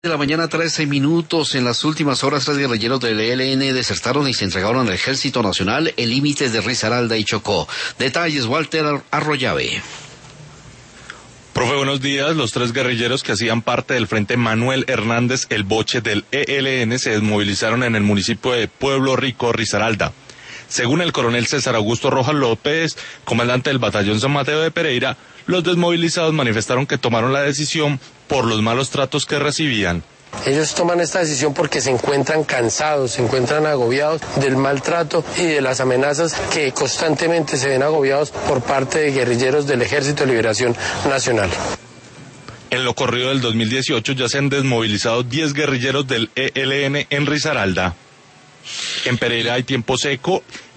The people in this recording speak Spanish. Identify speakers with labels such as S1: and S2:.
S1: De la mañana, 13 minutos. En las últimas horas, 3 guerrilleros del ELN desertaron y se entregaron al Ejército Nacional en límites de Risaralda y Chocó. Detalles, Walter Arroyave.
S2: Profe, buenos días. Los 3 guerrilleros que hacían parte del Frente Manuel Hernández El Boche del ELN se desmovilizaron en el municipio de Pueblo Rico, Risaralda. Según el coronel César Augusto Rojas López, comandante del batallón San Mateo de Pereira, los desmovilizados manifestaron que tomaron la decisión por los malos tratos que recibían.
S3: Ellos toman esta decisión porque se encuentran cansados, se encuentran agobiados del maltrato y de las amenazas que constantemente se ven agobiados por parte de guerrilleros del Ejército de Liberación Nacional.
S2: En lo corrido del 2018 ya se han desmovilizado 10 guerrilleros del ELN en Risaralda. En Pereira hay tiempo seco